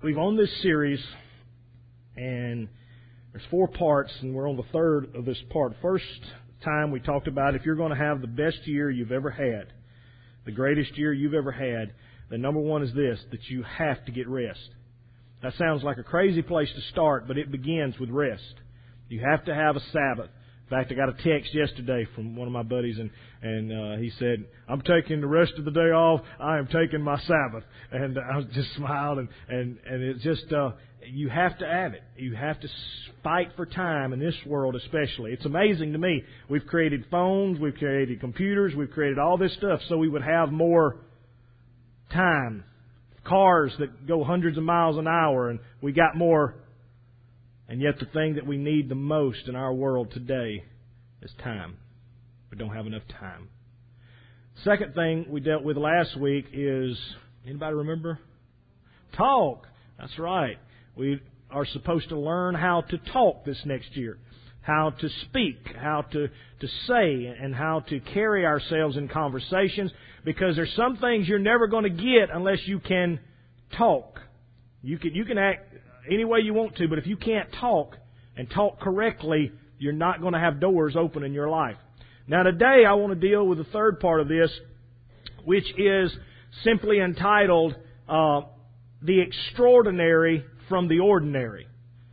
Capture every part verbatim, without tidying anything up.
We've on this series, and there's four parts, and we're on the third of this part. First time we talked about if you're going to have the best year you've ever had, the greatest year you've ever had, the number one is this, that you have to get rest. That sounds like a crazy place to start, but it begins with rest. You have to have a Sabbath. In fact, I got a text yesterday from one of my buddies, and, and uh, he said, I'm taking the rest of the day off. I am taking my Sabbath. And I was just smiled, and, and, and it's just, uh, you have to have it. You have to fight for time in this world especially. It's amazing to me. We've created phones, we've created computers, we've created all this stuff so we would have more time. Cars that go hundreds of miles an hour, and we got more. And yet the thing that we need the most in our world today is time. We don't have enough time. Second thing we dealt with last week is, anybody remember? Talk. That's right. We are supposed to learn how to talk this next year. How to speak, how to, to say, and how to carry ourselves in conversations. Because there's some things you're never going to get unless you can talk. You can, you can act any way you want to, but if you can't talk and talk correctly, you're not going to have doors open in your life. Now today I want to deal with the third part of this, which is simply entitled, uh, The Extraordinary from the Ordinary.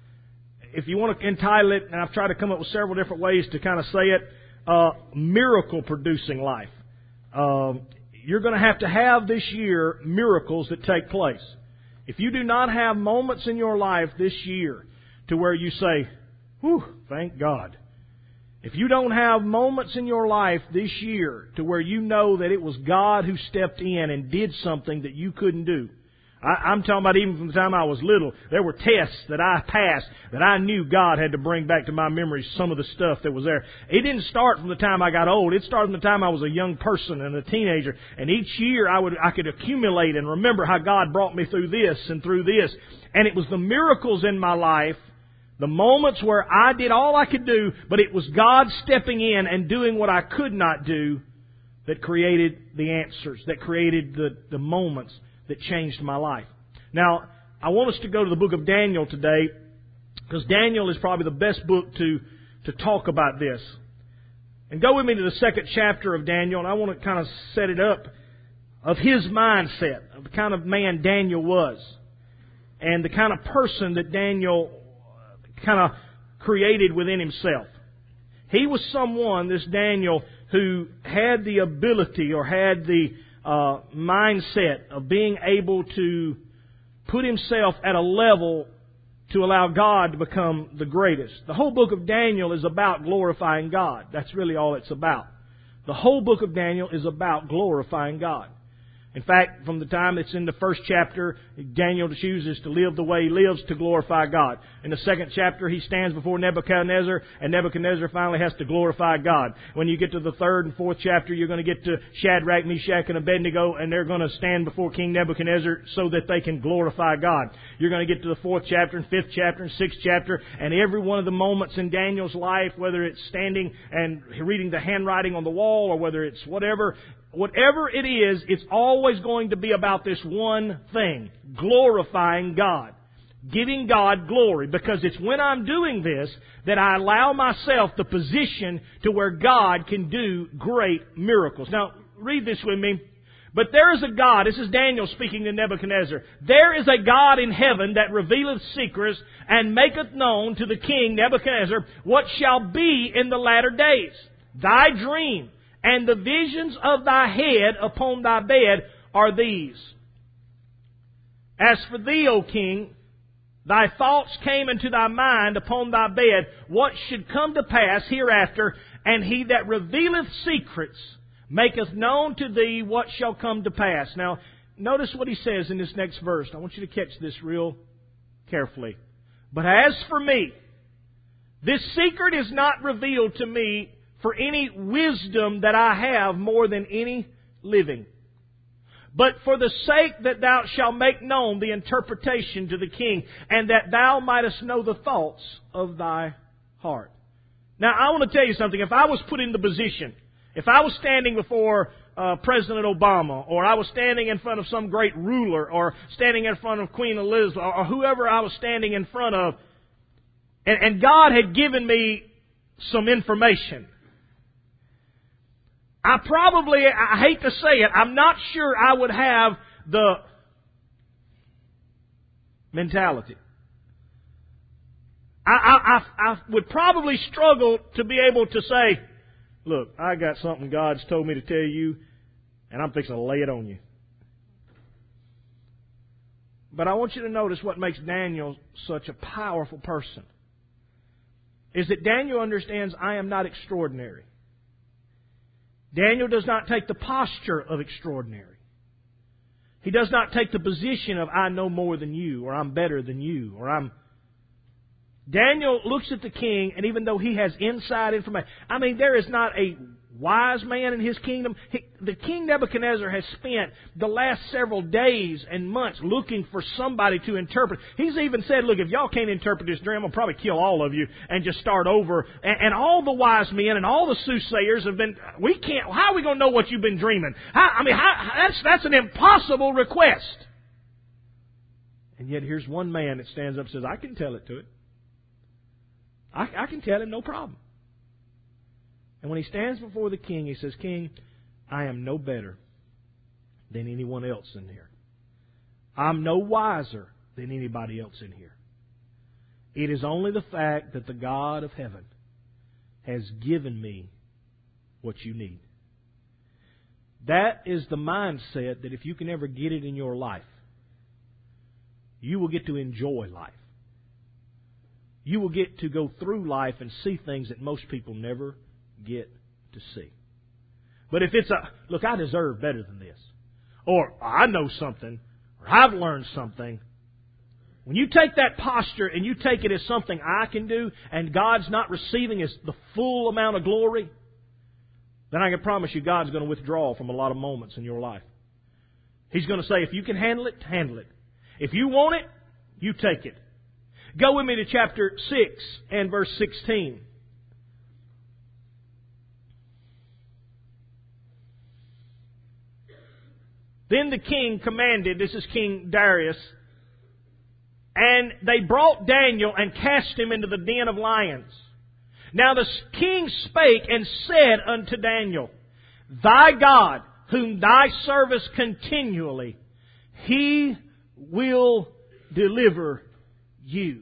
If you want to entitle it, and I've tried to come up with several different ways to kind of say it, uh, Miracle Producing Life. Um, you're going to have to have this year miracles that take place. If you do not have moments in your life this year to where you say, whew, thank God. If you don't have moments in your life this year to where you know that it was God who stepped in and did something that you couldn't do. I, I'm talking about even from the time I was little, there were tests that I passed that I knew God had to bring back to my memories some of the stuff that was there. It didn't start from the time I got old. It started from the time I was a young person and a teenager. And each year I would I could accumulate and remember how God brought me through this and through this. And it was the miracles in my life, the moments where I did all I could do, but it was God stepping in and doing what I could not do that created the answers, that created the, the moments that changed my life. Now, I want us to go to the book of Daniel today, because Daniel is probably the best book to, to talk about this. And go with me to the second chapter of Daniel, and I want to kind of set it up of his mindset, of the kind of man Daniel was, and the kind of person that Daniel kind of created within himself. He was someone, this Daniel, who had the ability or had the Uh, mindset of being able to put himself at a level to allow God to become the greatest. The whole book of Daniel is about glorifying God. That's really all it's about. The whole book of Daniel is about glorifying God. In fact, from the time it's in the first chapter, Daniel chooses to live the way he lives to glorify God. In the second chapter, he stands before Nebuchadnezzar, and Nebuchadnezzar finally has to glorify God. When you get to the third and fourth chapter, you're going to get to Shadrach, Meshach, and Abednego, and they're going to stand before King Nebuchadnezzar so that they can glorify God. You're going to get to the fourth chapter and fifth chapter and sixth chapter, and every one of the moments in Daniel's life, whether it's standing and reading the handwriting on the wall or whether it's whatever, Whatever it is, it's always going to be about this one thing, glorifying God, giving God glory, because it's when I'm doing this that I allow myself the position to where God can do great miracles. Now, read this with me. But there is a God, this is Daniel speaking to Nebuchadnezzar, there is a God in heaven that revealeth secrets and maketh known to the king Nebuchadnezzar what shall be in the latter days. Thy dream and the visions of thy head upon thy bed are these. As for thee, O king, thy thoughts came into thy mind upon thy bed, what should come to pass hereafter, and he that revealeth secrets maketh known to thee what shall come to pass. Now, notice what he says in this next verse. I want you to catch this real carefully. But as for me, this secret is not revealed to me for any wisdom that I have more than any living, but for the sake that thou shalt make known the interpretation to the king, and that thou mightest know the thoughts of thy heart. Now, I want to tell you something. If I was put in the position, if I was standing before uh, President Obama, or I was standing in front of some great ruler, or standing in front of Queen Elizabeth, or, or whoever I was standing in front of, and, and God had given me some information. I probably, I hate to say it, I'm not sure I would have the mentality. I, I, I, I would probably struggle to be able to say, look, I got something God's told me to tell you, and I'm fixing to lay it on you. But I want you to notice what makes Daniel such a powerful person. Is that Daniel understands I am not extraordinary. Daniel does not take the posture of extraordinary. He does not take the position of I know more than you, or I'm better than you, or I'm... Daniel looks at the king, and even though he has inside information, I mean, there is not a wise man in his kingdom. He, the king Nebuchadnezzar has spent the last several days and months looking for somebody to interpret. He's even said, look, if y'all can't interpret this dream, I'll probably kill all of you and just start over. And, and all the wise men and all the soothsayers have been, we can't, how are we going to know what you've been dreaming? How, I mean, how, that's, that's an impossible request. And yet here's one man that stands up and says, I can tell it to it. I, I can tell him, no problem. And when he stands before the king, he says, King, I am no better than anyone else in here. I'm no wiser than anybody else in here. It is only the fact that the God of heaven has given me what you need. That is the mindset that if you can ever get it in your life, you will get to enjoy life. You will get to go through life and see things that most people never get to see. But if it's a, look, I deserve better than this, or I know something, or I've learned something, when you take that posture and you take it as something I can do, and God's not receiving as the full amount of glory, then I can promise you God's going to withdraw from a lot of moments in your life. He's going to say, if you can handle it, handle it. If you want it, you take it. Go with me to chapter six and verse sixteen. Then the king commanded, this is King Darius, and they brought Daniel and cast him into the den of lions. Now the king spake and said unto Daniel, Thy God, whom thy servest continually, He will deliver you.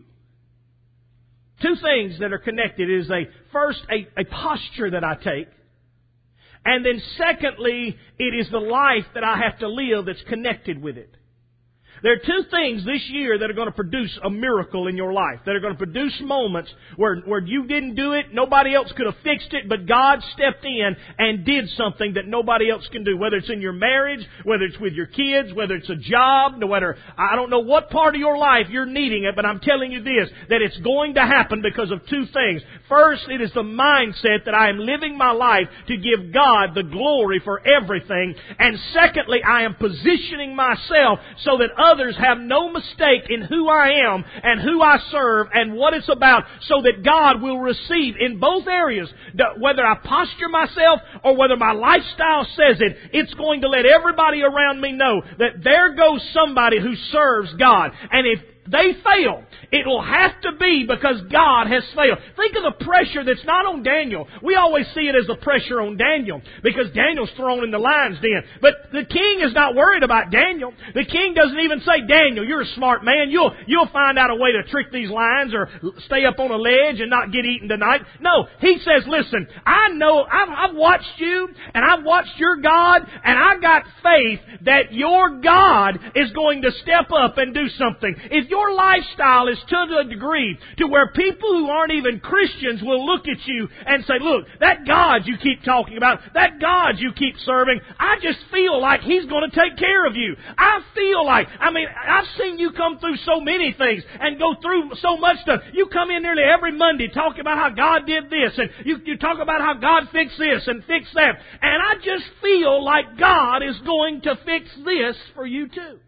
Two things that are connected is a first a, a posture that I take, and then secondly, it is the life that I have to live that's connected with it. There are two things this year that are going to produce a miracle in your life, that are going to produce moments where, where you didn't do it, nobody else could have fixed it, but God stepped in and did something that nobody else can do. Whether it's in your marriage, whether it's with your kids, whether it's a job, no matter, I don't know what part of your life you're needing it, but I'm telling you this, that it's going to happen because of two things. First, it is the mindset that I am living my life to give God the glory for everything. And secondly, I am positioning myself so that others have no mistake in who I am and who I serve and what it's about, so that God will receive in both areas, whether I posture myself or whether my lifestyle says it, it's going to let everybody around me know that there goes somebody who serves God. And if they fail, it will have to be because God has failed. Think of the pressure that's not on Daniel. We always see it as the pressure on Daniel because Daniel's thrown in the lion's den. But the king is not worried about Daniel. The king doesn't even say, Daniel, you're a smart man. You'll, you'll find out a way to trick these lions or stay up on a ledge and not get eaten tonight. No, he says, listen, I know, I've, I've watched you and I've watched your God, and I've got faith that your God is going to step up and do something. If your lifestyle is to the degree to where people who aren't even Christians will look at you and say, look, that God you keep talking about, that God you keep serving, I just feel like He's going to take care of you. I feel like, I mean, I've seen you come through so many things and go through so much stuff. You come in nearly every Monday talking about how God did this, and you, you talk about how God fixed this and fixed that. And I just feel like God is going to fix this for you too.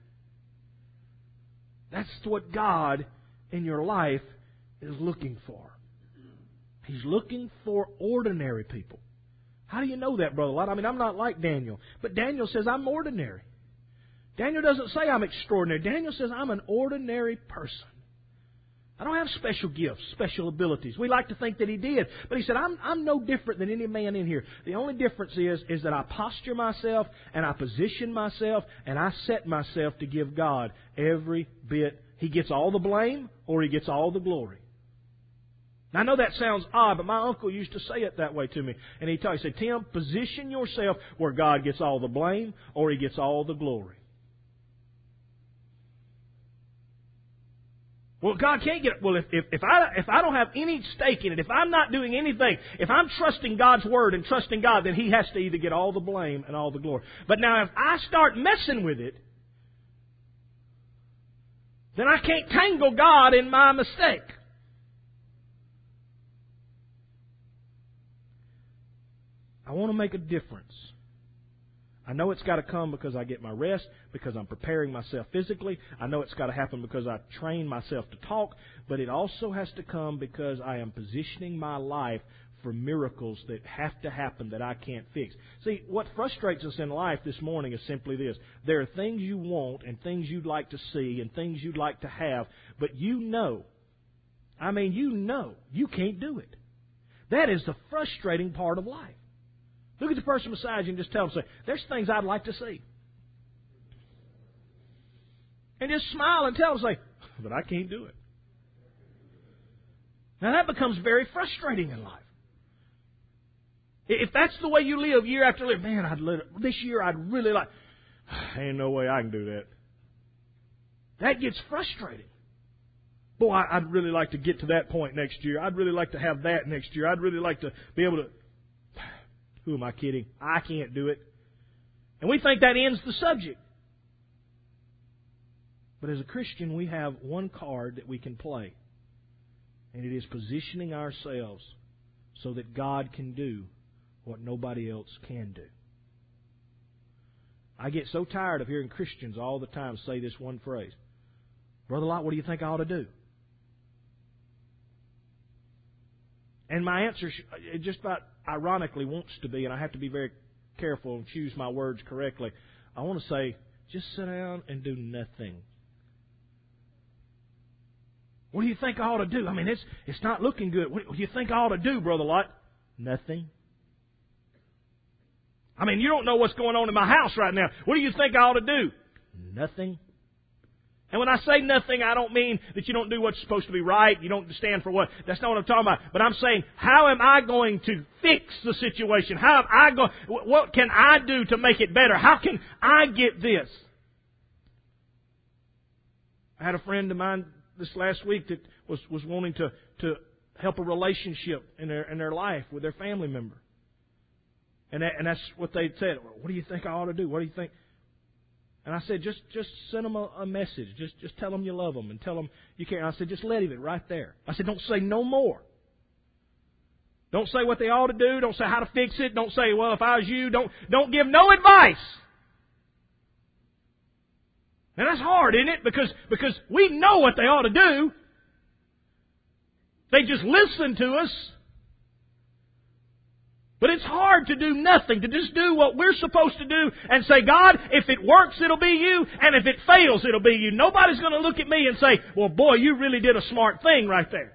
That's what God in your life is looking for. He's looking for ordinary people How do you know that, Brother Lott? I mean, I'm not like Daniel. But Daniel says I'm ordinary. Daniel doesn't say I'm extraordinary. Daniel says I'm an ordinary person. I don't have special gifts, special abilities. We like to think that he did. But he said, I'm, I'm no different than any man in here. The only difference is, is that I posture myself and I position myself and I set myself to give God every bit. He gets all the blame or He gets all the glory. Now, I know that sounds odd, but my uncle used to say it that way to me. And he told me, he said, Tim, position yourself where God gets all the blame or He gets all the glory. Well, God can't get it. Well, if, if, if, I, if I don't have any stake in it, if I'm not doing anything, if I'm trusting God's Word and trusting God, then He has to either get all the blame and all the glory. But now if I start messing with it, then I can't tangle God in my mistake. I want to make a difference. I know it's got to come because I get my rest, because I'm preparing myself physically. I know it's got to happen because I train myself to talk. But it also has to come because I am positioning my life for miracles that have to happen that I can't fix. See, what frustrates us in life this morning is simply this. There are things you want and things you'd like to see and things you'd like to have, but you know, I mean, you know, you can't do it. That is the frustrating part of life. Look at the person beside you and just tell them, say, there's things I'd like to see. And just smile and tell them, say, but I can't do it. Now that becomes very frustrating in life. If that's the way you live year after year, man, I'd live, this year I'd really like, ain't no way I can do that. That gets frustrating. Boy, I'd really like to get to that point next year. I'd really like to have that next year. I'd really like to be able to... Who am I kidding? I can't do it. And we think that ends the subject. But as a Christian, we have one card that we can play. And it is positioning ourselves so that God can do what nobody else can do. I get so tired of hearing Christians all the time say this one phrase. Brother Lott, what do you think I ought to do? And my answer, it just about ironically wants to be, and I have to be very careful and choose my words correctly. I want to say, just sit down and do nothing. What do you think I ought to do? I mean, it's it's not looking good. What do you think I ought to do, Brother Lott? Nothing. I mean, you don't know what's going on in my house right now. What do you think I ought to do? Nothing. And when I say nothing, I don't mean that you don't do what's supposed to be right. You don't stand for what. That's not what I'm talking about. But I'm saying, how am I going to fix the situation? How am I going? What can I do to make it better? How can I get this? I had a friend of mine this last week that was, was wanting to, to help a relationship in their in their life with their family member. And that, and that's what they said. What do you think I ought to do? What do you think? And I said, just just send them a, a message. Just just tell them you love them and tell them you care. I said, just let him it right there. I said, don't say no more. Don't say what they ought to do. Don't say how to fix it. Don't say, well, if I was you, don't don't give no advice. And that's hard, isn't it? Because because we know what they ought to do. They just listen to us. But it's hard to do nothing, to just do what we're supposed to do and say, God, if it works, it'll be you, and if it fails, it'll be you. Nobody's going to look at me and say, well, boy, you really did a smart thing right there.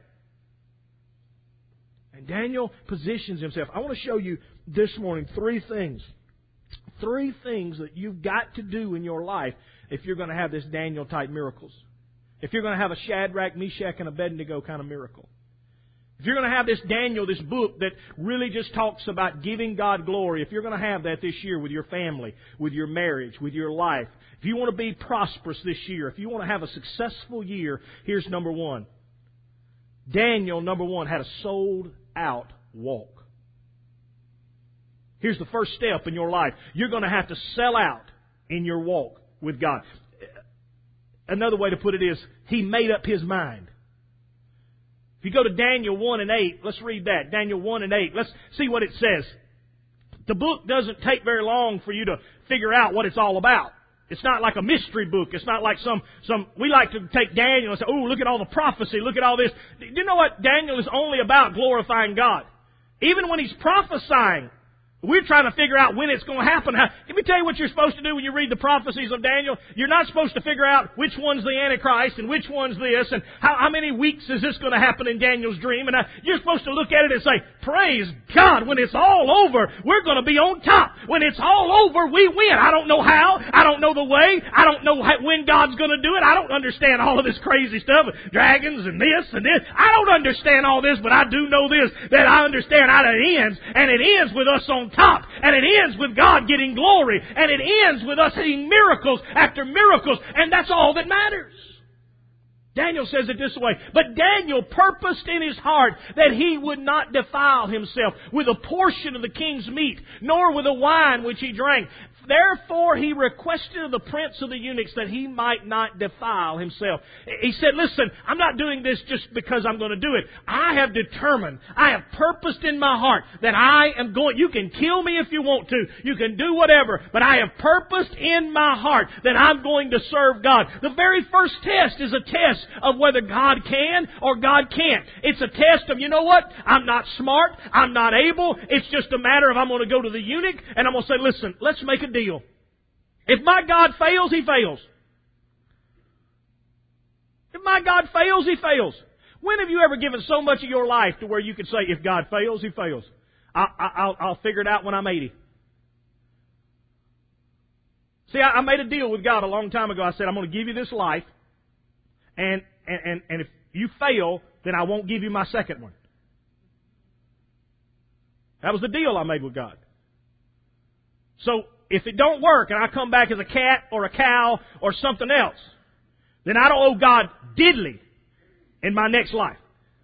And Daniel positions himself. I want to show you this morning three things. Three things that you've got to do in your life if you're going to have this Daniel-type miracles. If you're going to have a Shadrach, Meshach, and Abednego kind of miracle. If you're going to have this Daniel, this book that really just talks about giving God glory, if you're going to have that this year with your family, with your marriage, with your life, if you want to be prosperous this year, if you want to have a successful year, here's number one. Daniel, number one, had a sold-out walk. Here's the first step in your life. You're going to have to sell out in your walk with God. Another way to put it is, he made up his mind. If you go to Daniel one and eight, let's read that. Daniel one and eight. Let's see what it says. The book doesn't take very long for you to figure out what it's all about. It's not like a mystery book. It's not like some, some, we like to take Daniel and say, oh, look at all the prophecy. Look at all this. Do you know what? Daniel is only about glorifying God. Even when he's prophesying, We're trying to figure out when it's going to happen. How, let me tell you what you're supposed to do when you read the prophecies of Daniel. You're not supposed to figure out which one's the Antichrist and which one's this and how, how many weeks is this going to happen in Daniel's dream. And uh, you're supposed to look at it and say, praise God, when it's all over, we're going to be on top. When it's all over, we win. I don't know how. I don't know the way. I don't know how, when God's going to do it. I don't understand all of this crazy stuff, dragons and this and this. I don't understand all this, but I do know this, that I understand how it ends. And it ends with us on top. And it ends with God getting glory. And it ends with us seeing miracles after miracles. And that's all that matters. Daniel says it this way. But Daniel purposed in his heart that he would not defile himself with a portion of the king's meat, nor with the wine which he drank. Therefore he requested of the prince of the eunuchs that he might not defile himself. He said, listen, I'm not doing this just because I'm going to do it. I have determined, I have purposed in my heart that I am going, you can kill me if you want to, you can do whatever, but I have purposed in my heart that I'm going to serve God. The very first test is a test of whether God can or God can't. It's a test of, you know what, I'm not smart, I'm not able, it's just a matter of I'm going to go to the eunuch and I'm going to say, listen, let's make a deal. If my God fails, He fails. If my God fails, He fails. When have you ever given so much of your life to where you could say, if God fails, He fails? I, I, I'll, I'll figure it out when I'm eighty. See, I, I made a deal with God a long time ago. I said, I'm going to give you this life, and, and, and, and if you fail, then I won't give you my second one. That was the deal I made with God. So, if it don't work and I come back as a cat or a cow or something else, then I don't owe God diddly in my next life.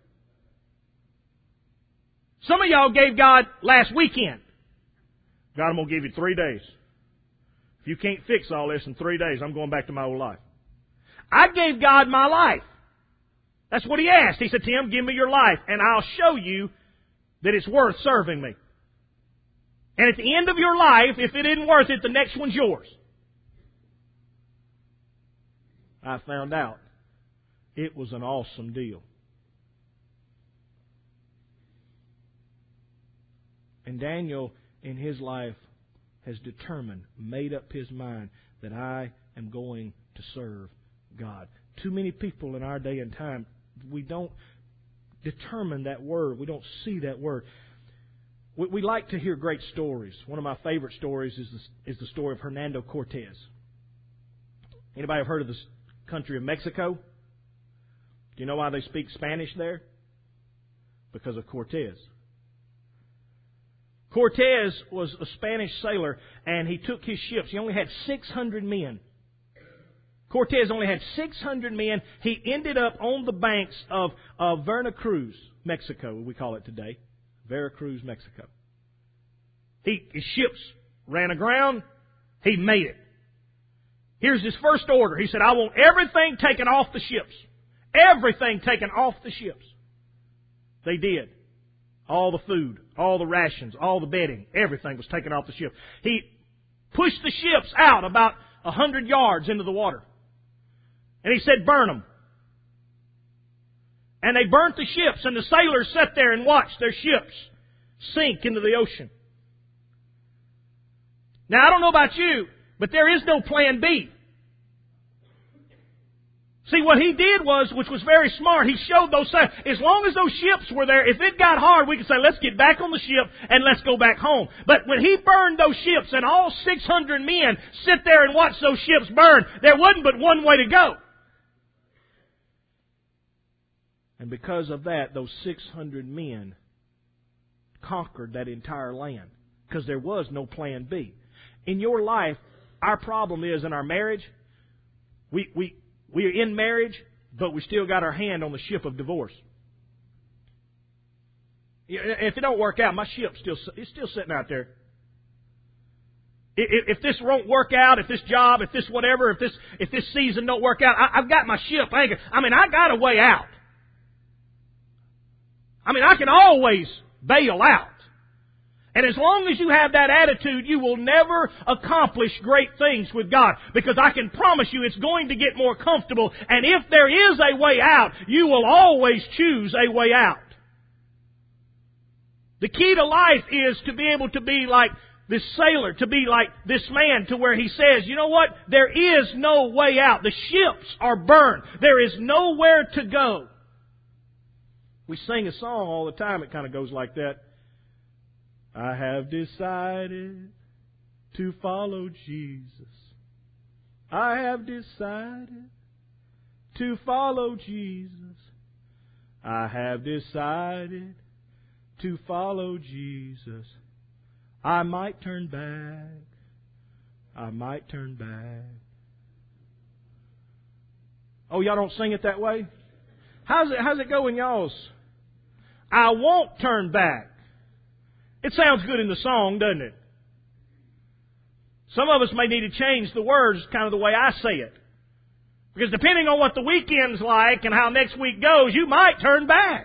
Some of y'all gave God last weekend. God, I'm going to give you three days. If you can't fix all this in three days, I'm going back to my old life. I gave God my life. That's what He asked. He said, Tim, give me your life and I'll show you that it's worth serving me. And at the end of your life, if it isn't worth it, the next one's yours. I found out it was an awesome deal. And Daniel, in his life, has determined, made up his mind that I am going to serve God. Too many people in our day and time, we don't determine that word. We don't see that word. We, we like to hear great stories. One of my favorite stories is the, is the story of Hernando Cortez. Anybody have heard of this country of Mexico? Do you know why they speak Spanish there? Because of Cortez. Cortez was a Spanish sailor, and he took his ships. He only had six hundred men. Cortez only had six hundred men. He ended up on the banks of, of Veracruz, Mexico, we call it today. Veracruz, Mexico. He, his ships ran aground. He made it. Here's his first order. He said, I want everything taken off the ships. Everything taken off the ships. They did. All the food, all the rations, all the bedding, everything was taken off the ship. He pushed the ships out about a hundred yards into the water. And he said, burn them. And they burnt the ships, and the sailors sat there and watched their ships sink into the ocean. Now, I don't know about you, but there is no plan B. See, what he did was, which was very smart, he showed those sailors, as long as those ships were there, if it got hard, we could say, let's get back on the ship and let's go back home. But when he burned those ships and all six hundred men sit there and watch those ships burn, there wasn't but one way to go. And because of that, those six hundred men conquered that entire land. Because there was no plan B. In your life, our problem is in our marriage, we, we, we are in marriage, but we still got our hand on the ship of divorce. If it don't work out, my ship's still, it's still sitting out there. If, if this won't work out, if this job, if this whatever, if this, if this season don't work out, I, I've got my ship anchored. I mean, I got a way out. I mean, I can always bail out. And as long as you have that attitude, you will never accomplish great things with God. Because I can promise you it's going to get more comfortable. And if there is a way out, you will always choose a way out. The key to life is to be able to be like this sailor, to be like this man, to where he says, you know what? There is no way out. The ships are burned. There is nowhere to go. We sing a song all the time. It kind of goes like that. I have decided to follow Jesus. I have decided to follow Jesus. I have decided to follow Jesus. I might turn back. I might turn back. Oh, y'all don't sing it that way? How's it, how's it go in y'all's? I won't turn back. It sounds good in the song, doesn't it? Some of us may need to change the words, kind of the way I say it. Because depending on what the weekend's like and how next week goes, you might turn back.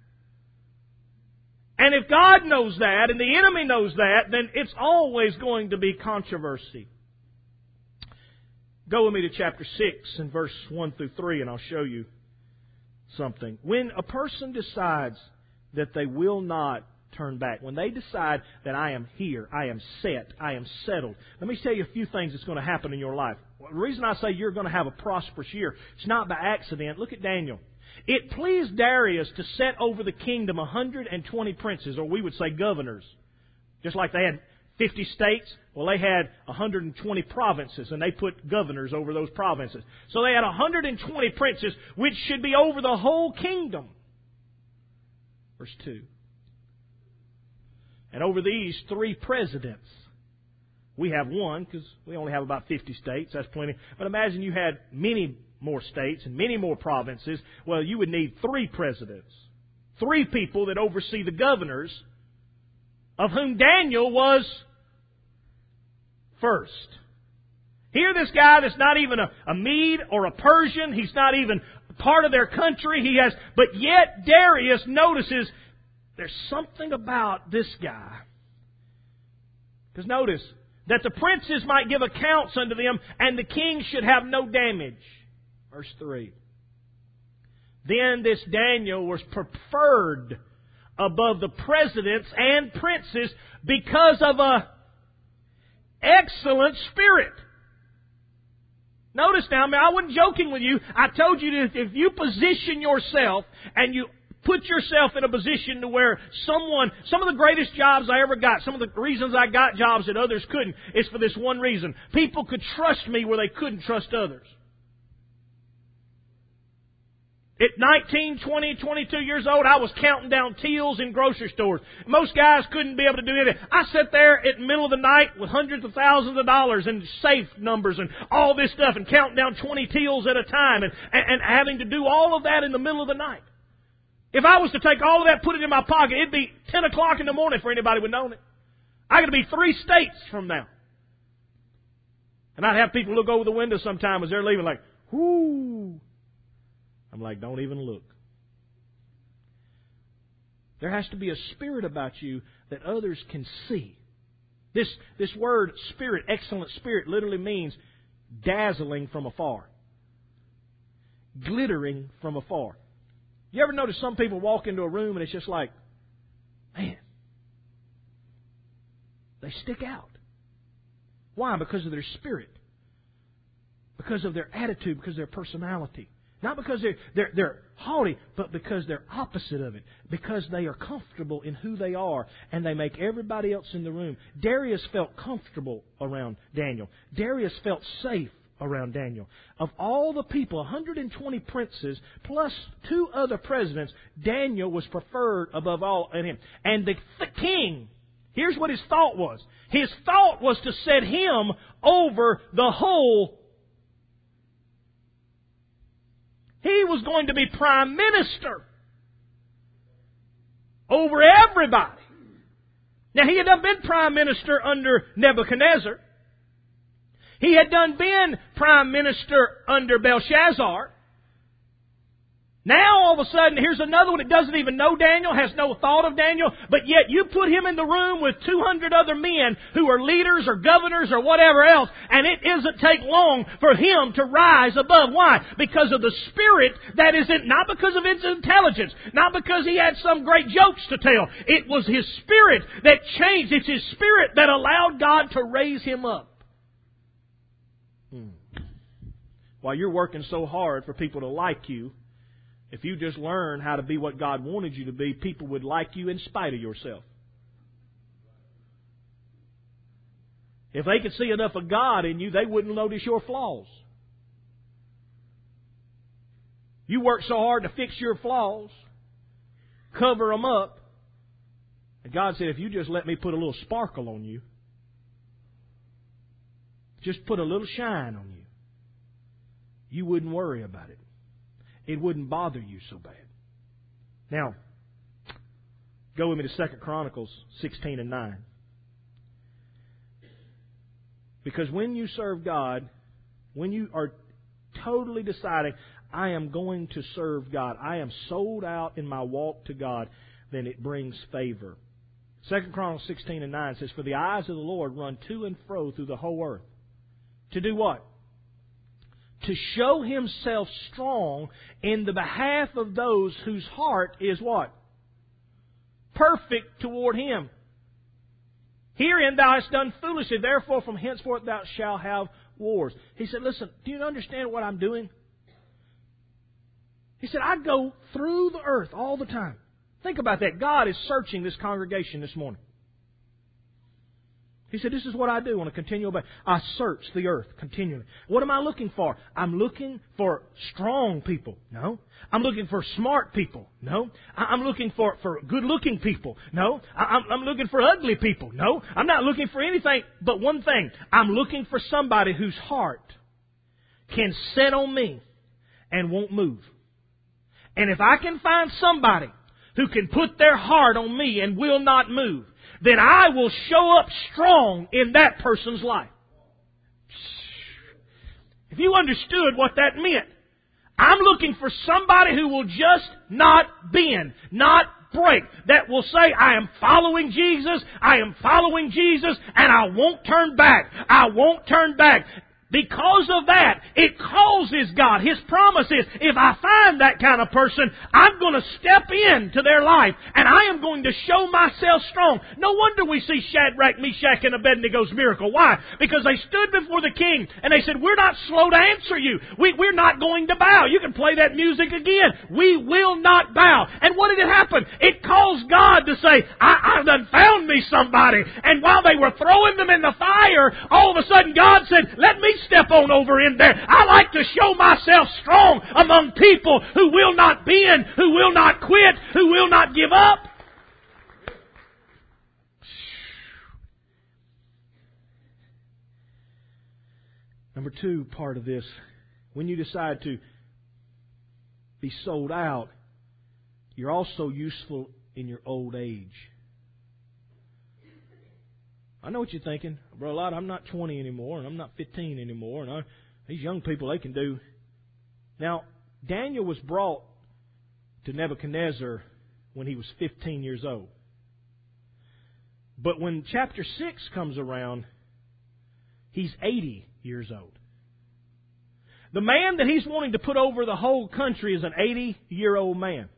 And if God knows that and the enemy knows that, then it's always going to be controversy. Go with me to chapter six and verse one through three, and I'll show you something. When a person decides that they will not turn back, when they decide that I am here, I am set, I am settled, let me tell you a few things that's going to happen in your life. The reason I say you're going to have a prosperous year, it's not by accident. Look at Daniel. It pleased Darius to set over the kingdom one hundred twenty princes, or we would say governors. Just like they had fifty states, well, they had one hundred twenty provinces, and they put governors over those provinces. So they had one hundred twenty princes, which should be over the whole kingdom. Verse two. And over these three presidents. We have one, because we only have about fifty states. That's plenty. But imagine you had many more states and many more provinces. Well, you would need three presidents. Three people that oversee the governors, of whom Daniel was first. Here this guy that's not even a, a Mede or a Persian. He's not even part of their country. He has, but yet Darius notices there's something about this guy. Because notice, that the princes might give accounts unto them, and the king should have no damage. Verse three. Then this Daniel was preferred above the presidents and princes because of a excellent spirit. Notice now, I, mean, I wasn't joking with you. I told you that if you position yourself and you put yourself in a position to where someone, some of the greatest jobs I ever got, some of the reasons I got jobs that others couldn't, is for this one reason. People could trust me where they couldn't trust others. At nineteen, twenty, twenty-two years old, I was counting down tills in grocery stores. Most guys couldn't be able to do anything. I sat there at the middle of the night with hundreds of thousands of dollars and safe numbers and all this stuff and counting down twenty tills at a time and, and, and having to do all of that in the middle of the night. If I was to take all of that, put it in my pocket, it'd be ten o'clock in the morning for anybody who would know it. I got to be three states from now. And I'd have people look over the window sometime as they're leaving like, whoo. I'm like, don't even look. There has to be a spirit about you that others can see. This, this word spirit, excellent spirit, literally means dazzling from afar. Glittering from afar. You ever notice some people walk into a room and it's just like, man, they stick out. Why? Because of their spirit. Because of their attitude, because of their personality. Not because they're, they're, they're haughty, but because they're opposite of it. Because they are comfortable in who they are, and they make everybody else in the room. Darius felt comfortable around Daniel. Darius felt safe around Daniel. Of all the people, one hundred twenty princes, plus two other presidents, Daniel was preferred above all in him. And the, the king, here's what his thought was. His thought was to set him over the whole. He was going to be prime minister over everybody. Now, he had done been prime minister under Nebuchadnezzar. He had done been prime minister under Belshazzar. Now, all of a sudden, here's another one that doesn't even know Daniel, has no thought of Daniel, but yet you put him in the room with two hundred other men who are leaders or governors or whatever else, and it doesn't take long for him to rise above. Why? Because of the spirit that is in, not because of his intelligence, not because he had some great jokes to tell. It was his spirit that changed. It's his spirit that allowed God to raise him up. Hmm. While you're working so hard for people to like you, if you just learn how to be what God wanted you to be, people would like you in spite of yourself. If they could see enough of God in you, they wouldn't notice your flaws. You work so hard to fix your flaws, cover them up, and God said, if you just let me put a little sparkle on you, just put a little shine on you, you wouldn't worry about it. It wouldn't bother you so bad. Now, go with me to Second Chronicles sixteen and nine. Because when you serve God, when you are totally deciding, I am going to serve God, I am sold out in my walk to God, then it brings favor. Second Chronicles sixteen and nine says, for the eyes of the Lord run to and fro through the whole earth. To do what? To show Himself strong in the behalf of those whose heart is what? Perfect toward Him. Herein thou hast done foolishly, therefore from henceforth thou shalt have wars. He said, listen, do you understand what I'm doing? He said, I go through the earth all the time. Think about that. God is searching this congregation this morning. He said, this is what I do on a continual basis. I search the earth continually. What am I looking for? I'm looking for strong people. No. I'm looking for smart people. No. I'm looking for, for good-looking people. No. I'm, I'm looking for ugly people. No. I'm not looking for anything but one thing. I'm looking for somebody whose heart can sit on me and won't move. And if I can find somebody who can put their heart on me and will not move, then I will show up strong in that person's life. If you understood what that meant, I'm looking for somebody who will just not bend, not break, that will say, I am following Jesus, I am following Jesus, and I won't turn back. I won't turn back. Because of that, it causes God. His promise is, if I find that kind of person, I'm going to step into their life and I am going to show myself strong. No wonder we see Shadrach, Meshach, and Abednego's miracle. Why? Because they stood before the king and they said, we're not slow to answer you. We, we're not going to bow. You can play that music again. We will not bow. And what did it happen? It caused God to say, I, I done found me somebody. And while they were throwing them in the fire, all of a sudden God said, let me step on over in there. I like to show myself strong among people who will not bend, who will not quit, who will not give up. Number two part of this, when you decide to be sold out, you're also useful in your old age. I know what you're thinking. Brother Lott, I'm not twenty anymore, and I'm not fifteen anymore, and I, these young people, they can do. Now, Daniel was brought to Nebuchadnezzar when he was fifteen years old. But when chapter six comes around, he's eighty years old. The man that he's wanting to put over the whole country is an eighty-year-old man.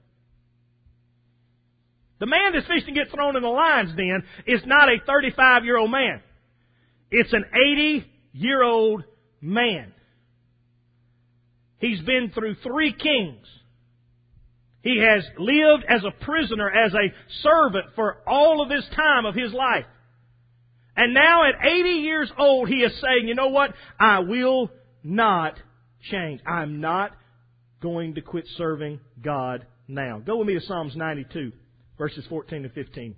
The man that's fixing to get thrown in the lion's den is not a thirty-five-year-old man. It's an eighty-year-old man. He's been through three kings. He has lived as a prisoner, as a servant for all of this time of his life. And now at eighty years old, he is saying, you know what? I will not change. I'm not going to quit serving God now. Go with me to Psalms ninety-two. Verses fourteen and fifteen.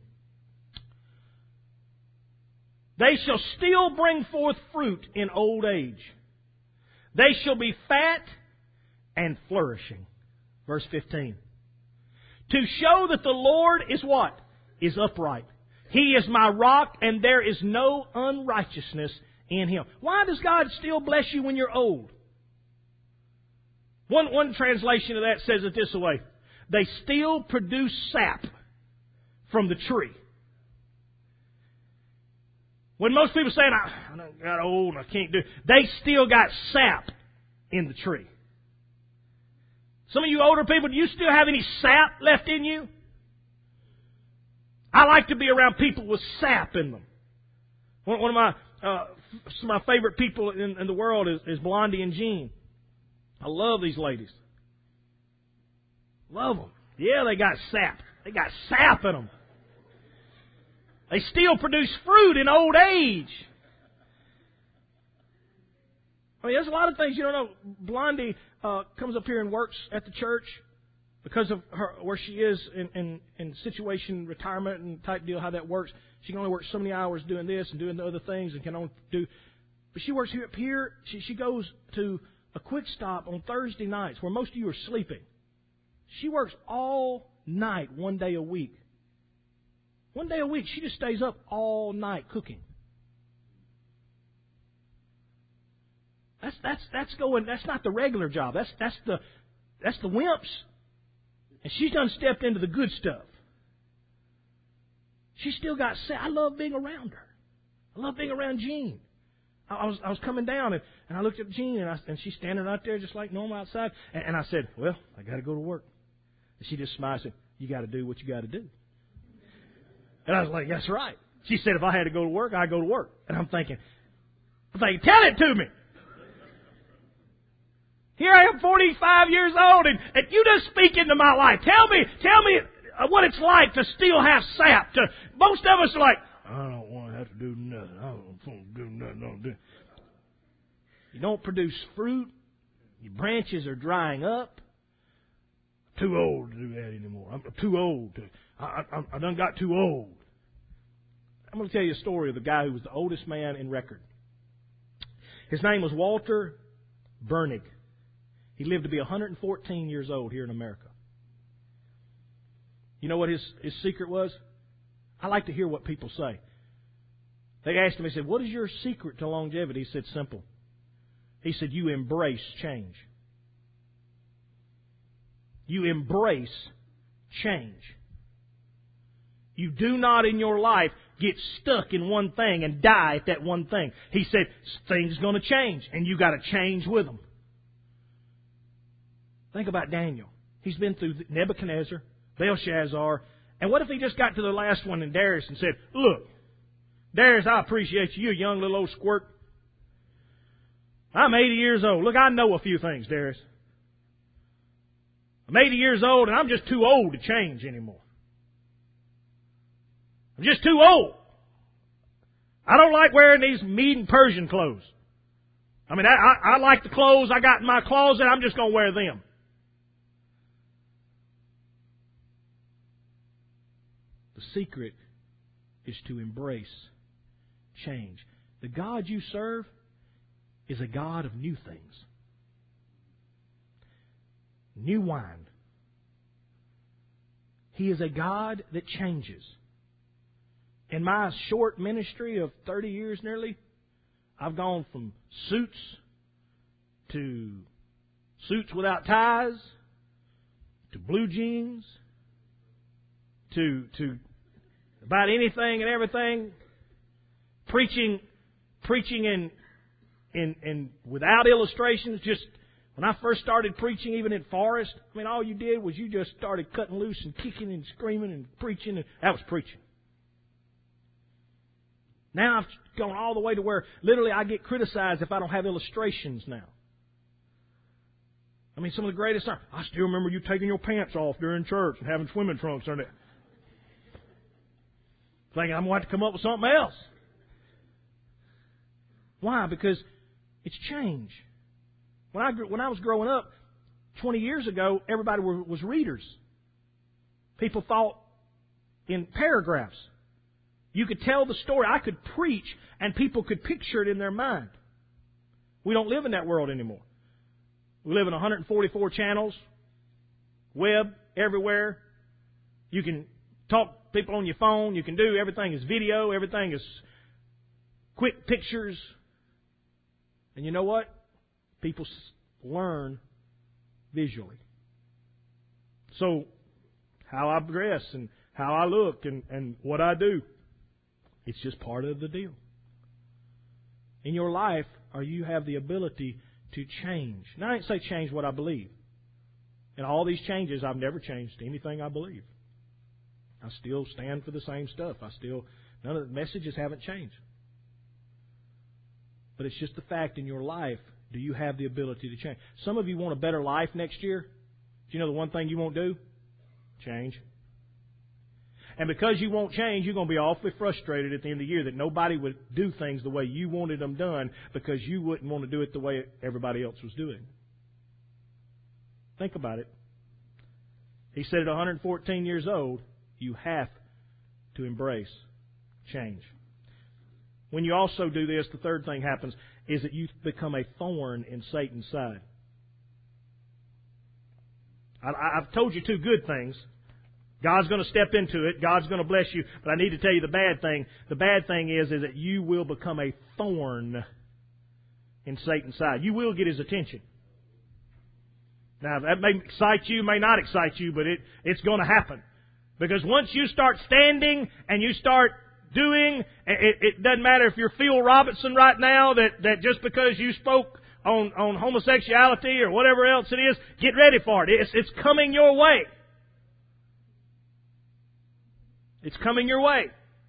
They shall still bring forth fruit in old age. They shall be fat and flourishing. Verse fifteen. To show that the Lord is what? Is upright. He is my rock and there is no unrighteousness in Him. Why does God still bless you when you're old? One, one translation of that says it this way. they still produce sap from the tree. When most people say, I, I done got old and I can't do it, they still got sap in the tree. Some of you older people, do you still have any sap left in you? I like to be around people with sap in them. One, one of my uh, some of my favorite people in, in the world is, is Blondie and Jean. I love these ladies. Love them. Yeah, they got sap. They got sap in them. They still produce fruit in old age. I mean, there's a lot of things you don't know. Blondie uh, comes up here and works at the church because of her where she is in, in, in situation, retirement and type deal, how that works. She can only work so many hours doing this and doing the other things and can only do. But she works here up here. She, she goes to a quick stop on Thursday nights where most of you are sleeping. She works all night, one day a week. One day a week, she just stays up all night cooking. That's that's that's going. That's not the regular job. That's that's the that's the wimps. And she's done stepped into the good stuff. She's still got. I love being around her. I love being around Jean. I, I was I was coming down and, and I looked at Jean and I, and she's standing out there just like normal outside. And, and I said, "Well, I got to go to work." And she just smiled and said, "You got to do what you got to do." And I was like, "That's right." She said, "If I had to go to work, I'd go to work." And I'm thinking, I'm thinking, tell it to me. Here I am, forty-five years old, and, and you just speak into my life. Tell me, tell me what it's like to still have sap. To, most of us are like, I don't want to have to do nothing. I don't want to do nothing. I don't do. You don't produce fruit. Your branches are drying up. I'm too old to do that anymore. I'm too old. To, I, I, I done got too old. I'm going to tell you a story of the guy who was the oldest man in record. His name was Walter Bernig. He lived to be one hundred fourteen years old here in America. You know what his, his secret was? I like to hear what people say. They asked him, he said, "What is your secret to longevity?" He said, "Simple." He said, "You embrace change." You embrace change. You do not in your life get stuck in one thing and die at that one thing. He said, things are going to change, and you got to change with them. Think about Daniel. He's been through Nebuchadnezzar, Belshazzar, and what if he just got to the last one in Darius and said, "Look, Darius, I appreciate you, you young little old squirt. I'm eighty years old. Look, I know a few things, Darius. I'm eighty years old, and I'm just too old to change anymore. I'm just too old. I don't like wearing these Mede and Persian clothes. I mean, I, I, I like the clothes I got in my closet. I'm just going to wear them." The secret is to embrace change. The God you serve is a God of new things. New wine. He is a God that changes. In my short ministry of thirty years nearly, I've gone from suits to suits without ties to blue jeans to to about anything and everything, preaching preaching in in in without illustrations. Just when I first started preaching, even in Forest, I mean, all you did was you just started cutting loose and kicking and screaming and preaching, and that was preaching. Now I've gone all the way to where literally I get criticized if I don't have illustrations now. I mean, some of the greatest times. I still remember you taking your pants off during church and having swimming trunks on it. Thinking I'm going to have to come up with something else. Why? Because it's change. When I when I was growing up, twenty years ago, everybody were, was readers. People thought in paragraphs. You could tell the story. I could preach, and people could picture it in their mind. We don't live in that world anymore. We live in one hundred forty-four channels, web, everywhere. You can talk to people on your phone. You can do everything is video. Everything is quick pictures. And you know what? People learn visually. So how I dress and how I look and, and what I do. It's just part of the deal. In your life, or you have the ability to change. Now, I didn't say change what I believe. In all these changes, I've never changed anything I believe. I still stand for the same stuff. I still, none of the messages haven't changed. But it's just the fact in your life, do you have the ability to change? Some of you want a better life next year. Do you know the one thing you won't do? Change. And because you won't change, you're going to be awfully frustrated at the end of the year that nobody would do things the way you wanted them done because you wouldn't want to do it the way everybody else was doing. Think about it. He said at one hundred fourteen years old, you have to embrace change. When you also do this, the third thing happens is that you become a thorn in Satan's side. I, I've told you two good things. God's going to step into it. God's going to bless you. But I need to tell you the bad thing. The bad thing is, is that you will become a thorn in Satan's side. You will get his attention. Now, that may excite you, may not excite you, but it, it's going to happen. Because once you start standing and you start doing, it, it doesn't matter if you're Phil Robertson right now, that, that just because you spoke on, on homosexuality or whatever else it is, get ready for it. It's, it's coming your way. It's coming your way.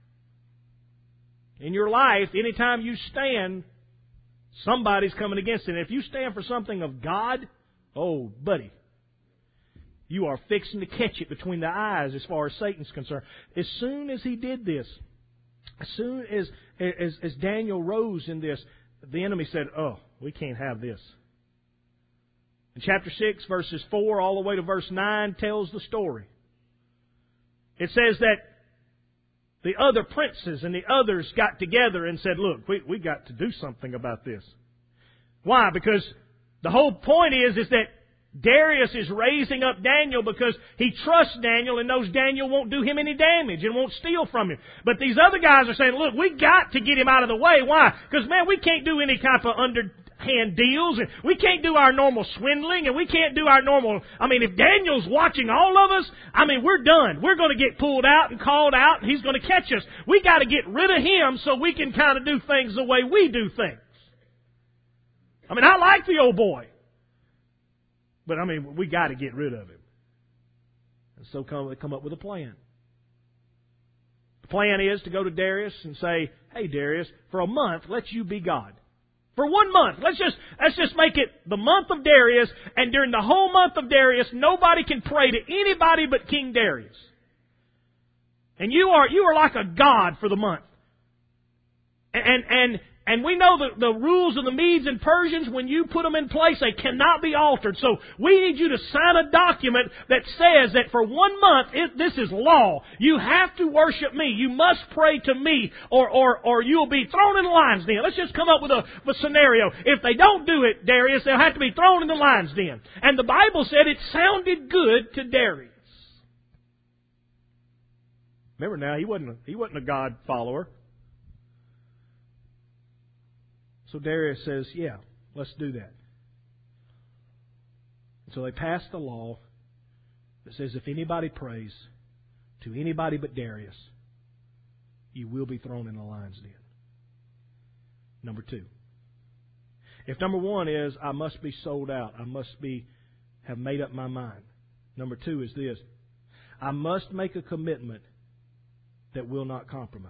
In your life, anytime you stand, somebody's coming against it. And if you stand for something of God, oh, buddy, you are fixing to catch it between the eyes as far as Satan's concerned. As soon as he did this, as soon as, as, as Daniel rose in this, the enemy said, oh, we can't have this. In chapter six, verses four all the way to verse nine tells the story. It says that the other princes and the others got together and said, look, we we got to do something about this. Why? Because the whole point is, is that Darius is raising up Daniel because he trusts Daniel and knows Daniel won't do him any damage and won't steal from him. But these other guys are saying, look, we got to get him out of the way. Why? Because, man, we can't do any type of underhand deals, and we can't do our normal swindling, and we can't do our normal... I mean, if Daniel's watching all of us, I mean, we're done. We're going to get pulled out and called out, and he's going to catch us. We got to get rid of him so we can kind of do things the way we do things. I mean, I like the old boy. But, I mean, we got to get rid of him. And so come, they come up with a plan. The plan is to go to Darius and say, hey, Darius, for a month, let you be God. For one month. Let's just, let's just make it the month of Darius, and during the whole month of Darius, nobody can pray to anybody but King Darius. And you are, you are like a god for the month. And, and, and And we know the, the rules of the Medes and Persians, when you put them in place, they cannot be altered. So we need you to sign a document that says that for one month, it, this is law. You have to worship me. You must pray to me, or, or, or you'll be thrown in the lion's den. Let's just come up with a, a scenario. If they don't do it, Darius, they'll have to be thrown in the lion's den. And the Bible said it sounded good to Darius. Remember now, he wasn't a, he wasn't a God follower. So Darius says, yeah, let's do that. So they passed a law that says if anybody prays to anybody but Darius, you will be thrown in the lion's den. Number two. If number one is, I must be sold out, I must be have made up my mind. Number two is this. I must make a commitment that will not compromise.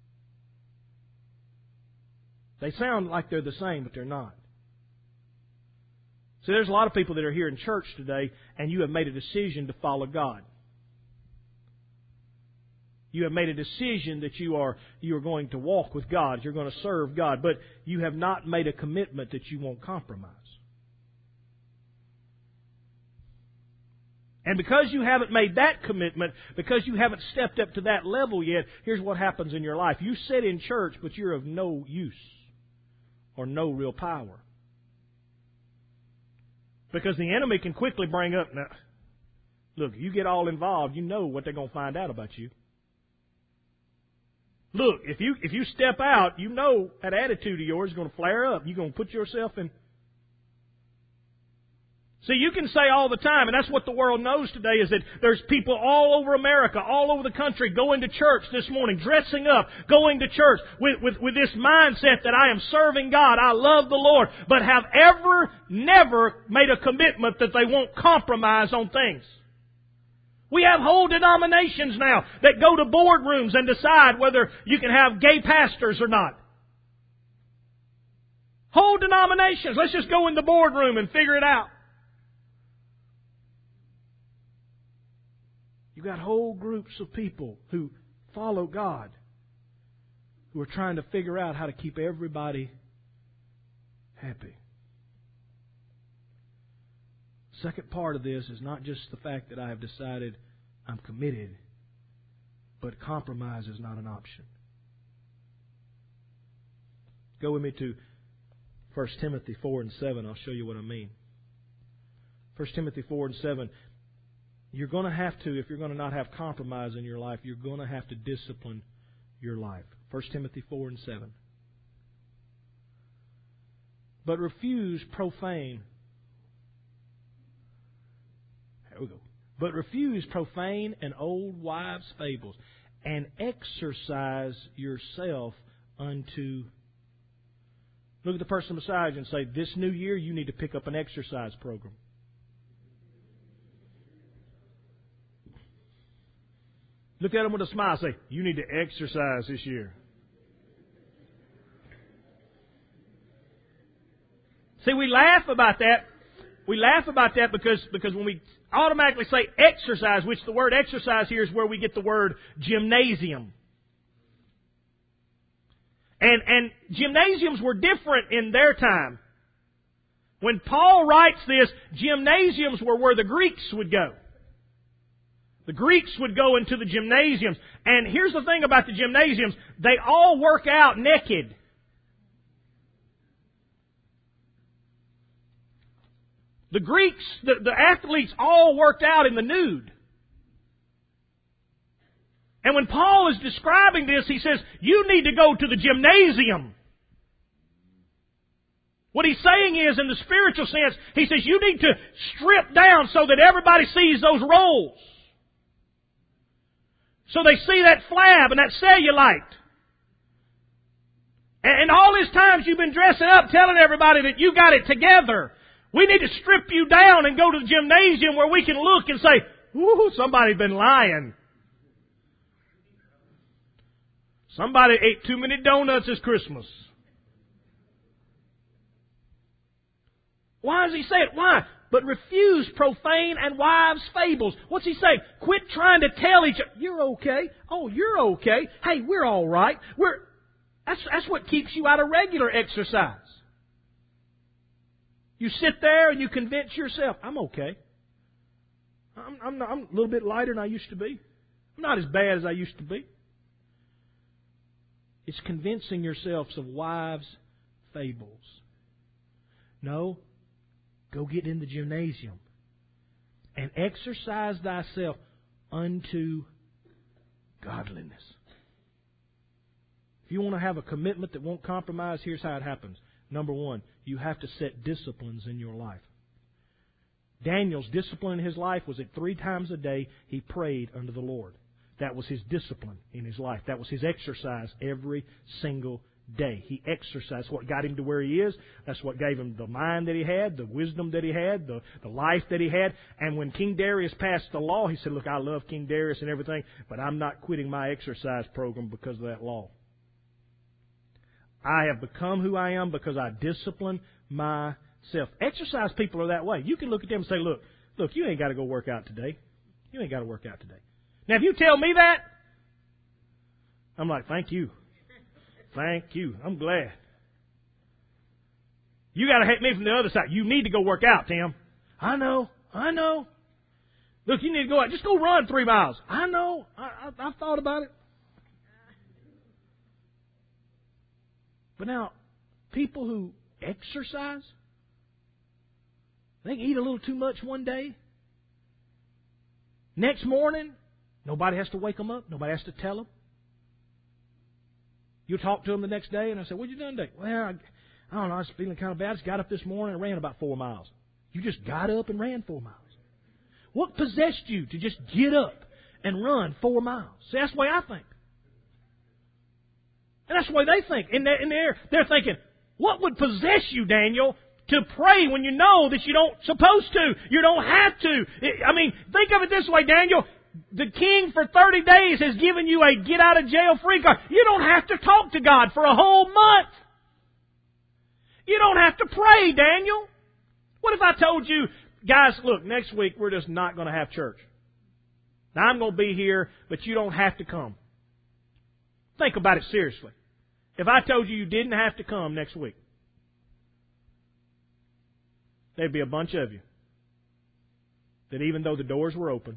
They sound like they're the same, but they're not. So there's a lot of people that are here in church today, and you have made a decision to follow God. You have made a decision that you are you are going to walk with God. You're going to serve God. But you have not made a commitment that you won't compromise. And because you haven't made that commitment, because you haven't stepped up to that level yet, here's what happens in your life. You sit in church, but you're of no use or no real power. Because the enemy can quickly bring up, now, look, you get all involved, you know what they're going to find out about you. Look, if you if you step out, you know that attitude of yours is going to flare up. You're going to put yourself in. See, you can say all the time, and that's what the world knows today, is that there's people all over America, all over the country, going to church this morning, dressing up, going to church with, with, with this mindset that I am serving God, I love the Lord, but have ever, never made a commitment that they won't compromise on things. We have whole denominations now that go to boardrooms and decide whether you can have gay pastors or not. Whole denominations. Let's just go in the boardroom and figure it out. You've got whole groups of people who follow God, who are trying to figure out how to keep everybody happy. Second part of this is not just the fact that I have decided I'm committed, but compromise is not an option. Go with me to First Timothy four and seven. I'll show you what I mean. First Timothy four and seven. You're going to have to, if you're going to not have compromise in your life, you're going to have to discipline your life. First Timothy four and seven. But refuse profane. Here we go. But refuse profane and old wives' fables, and exercise yourself unto. Look at the person beside you and say, this new year you need to pick up an exercise program. Look at them with a smile. Say, you need to exercise this year. See, we laugh about that. We laugh about that because, because when we automatically say exercise, which the word exercise here is where we get the word gymnasium. And, and gymnasiums were different in their time. When Paul writes this, gymnasiums were where the Greeks would go. The Greeks would go into the gymnasiums. And here's the thing about the gymnasiums. They all work out naked. The Greeks, the, the athletes all worked out in the nude. And when Paul is describing this, he says, you need to go to the gymnasium. What he's saying is, in the spiritual sense, he says, you need to strip down so that everybody sees those rolls. So they see that flab and that cellulite. And, and all these times you've been dressing up telling everybody that you got it together. We need to strip you down and go to the gymnasium where we can look and say, ooh, somebody's been lying. Somebody ate too many donuts this Christmas. Why does he say it? Why? But refuse profane and wives' fables. What's he saying? Quit trying to tell each other, you're okay. Oh, you're okay. Hey, we're all right. We're, that's, that's what keeps you out of regular exercise. You sit there and you convince yourself, I'm okay. I'm, I'm, not, I'm a little bit lighter than I used to be. I'm not as bad as I used to be. It's convincing yourselves of wives' fables. No. Go get in the gymnasium and exercise thyself unto godliness. If you want to have a commitment that won't compromise, here's how it happens. Number one, you have to set disciplines in your life. Daniel's discipline in his life was that three times a day he prayed unto the Lord. That was his discipline in his life. That was his exercise every single day. He exercised what got him to where he is. That's what gave him the mind that he had, the wisdom that he had, the, the life that he had. And when King Darius passed the law, he said, look, I love King Darius and everything, but I'm not quitting my exercise program because of that law. I have become who I am because I discipline myself. Exercise people are that way. You can look at them and say, look, look, you ain't got to go work out today. You ain't got to work out today. Now, if you tell me that, I'm like, thank you. Thank you. I'm glad. You got to hate me from the other side. You need to go work out, Tim. I know. I know. Look, you need to go out. Just go run three miles. I know. I, I, I've thought about it. But now, people who exercise, they can eat a little too much one day. Next morning, nobody has to wake them up. Nobody has to tell them. You talk to them the next day, and I say, what you done today? Well, I, I don't know, I was feeling kind of bad. I just got up this morning and ran about four miles. You just got up and ran four miles. What possessed you to just get up and run four miles? See, that's the way I think. And that's the way they think. And they're, and they're, they're thinking, what would possess you, Daniel, to pray when you know that you don't supposed to? You don't have to. I mean, think of it this way, Daniel. The king for thirty days has given you a get out of jail free card. You don't have to talk to God for a whole month. You don't have to pray, Daniel. What if I told you, guys, look, next week we're just not going to have church. Now I'm going to be here, but you don't have to come. Think about it seriously. If I told you you didn't have to come next week, there'd be a bunch of you that even though the doors were open,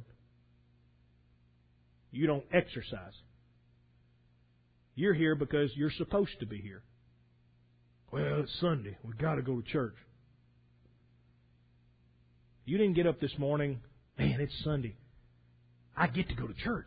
you don't exercise. You're here because you're supposed to be here. Well, it's Sunday. We've got to go to church. You didn't get up this morning, man, it's Sunday. I get to go to church.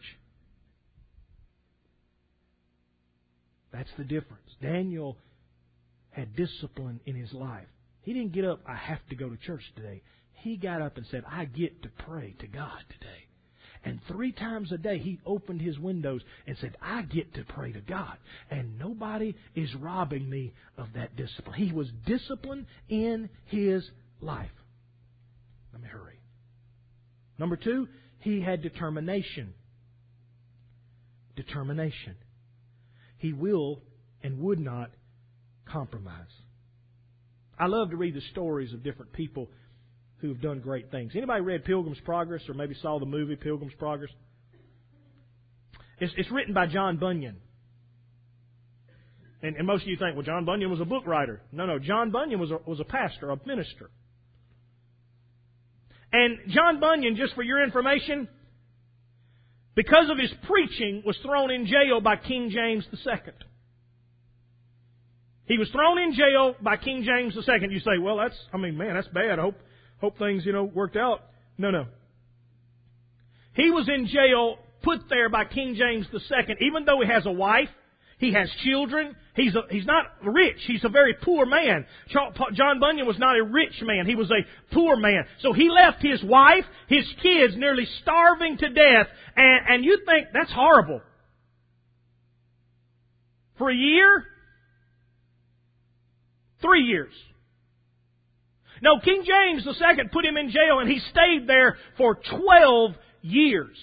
That's the difference. Daniel had discipline in his life. He didn't get up, I have to go to church today. He got up and said, I get to pray to God today. And three times a day he opened his windows and said, I get to pray to God. And nobody is robbing me of that discipline. He was disciplined in his life. Let me hurry. Number two, he had determination. Determination. He will and would not compromise. I love to read the stories of different people who have done great things. Anybody read Pilgrim's Progress or maybe saw the movie Pilgrim's Progress? It's, it's written by John Bunyan. And, and most of you think, well, John Bunyan was a book writer. No, no, John Bunyan was a, was a pastor, a minister. And John Bunyan, just for your information, because of his preaching, was thrown in jail by King James the Second. He was thrown in jail by King James the Second. You say, well, that's, I mean, man, that's bad. I hope, hope things, you know, worked out. No, no. He was in jail, put there by King James the Second, even though he has a wife, he has children. He's a, he's not rich. He's a very poor man. John Bunyan was not a rich man. He was a poor man. So he left his wife, his kids nearly starving to death. And, and you think that's horrible. For a year? Three years. No, King James the Second put him in jail and he stayed there for twelve years.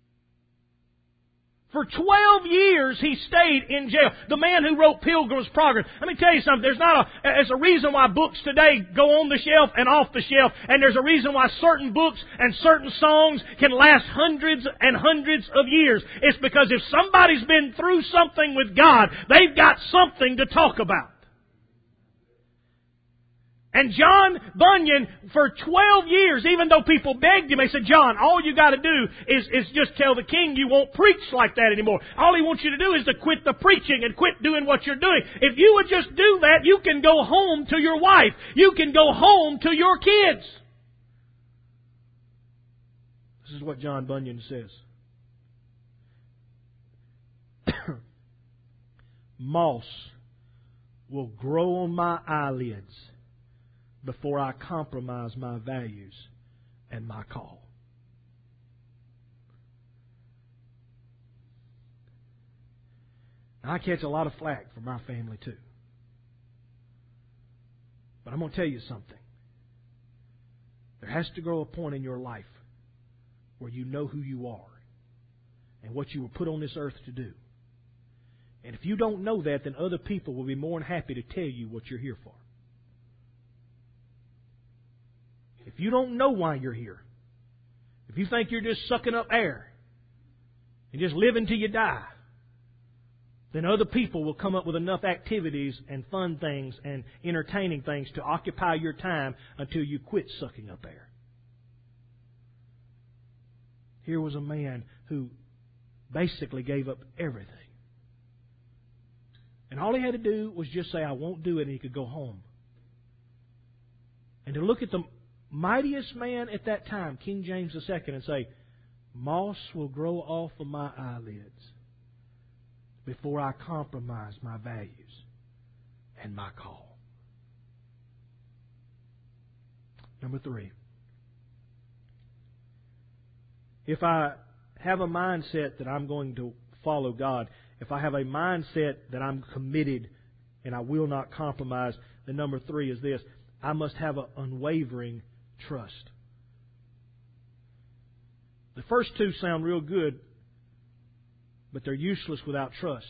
For twelve years he stayed in jail. The man who wrote Pilgrim's Progress. Let me tell you something. There's not a, there's a reason why books today go on the shelf and off the shelf. And there's a reason why certain books and certain songs can last hundreds and hundreds of years. It's because if somebody's been through something with God, they've got something to talk about. And John Bunyan, for twelve years, even though people begged him, they said, John, all you got to do is, is just tell the king you won't preach like that anymore. All he wants you to do is to quit the preaching and quit doing what you're doing. If you would just do that, you can go home to your wife. You can go home to your kids. This is what John Bunyan says. Moss will grow on my eyelids before I compromise my values and my call. Now, I catch a lot of flack from my family too. But I'm going to tell you something. There has to grow a point in your life where you know who you are and what you were put on this earth to do. And if you don't know that, then other people will be more than happy to tell you what you're here for. If you don't know why you're here, if you think you're just sucking up air and just living till you die, then other people will come up with enough activities and fun things and entertaining things to occupy your time until you quit sucking up air. Here was a man who basically gave up everything. And all he had to do was just say, I won't do it, and he could go home. And to look at the mightiest man at that time, King James the Second, and say, moss will grow off of my eyelids before I compromise my values and my call. Number three. If I have a mindset that I'm going to follow God, if I have a mindset that I'm committed and I will not compromise, then number three is this: I must have an unwavering trust. The first two sound real good, but they're useless without trust.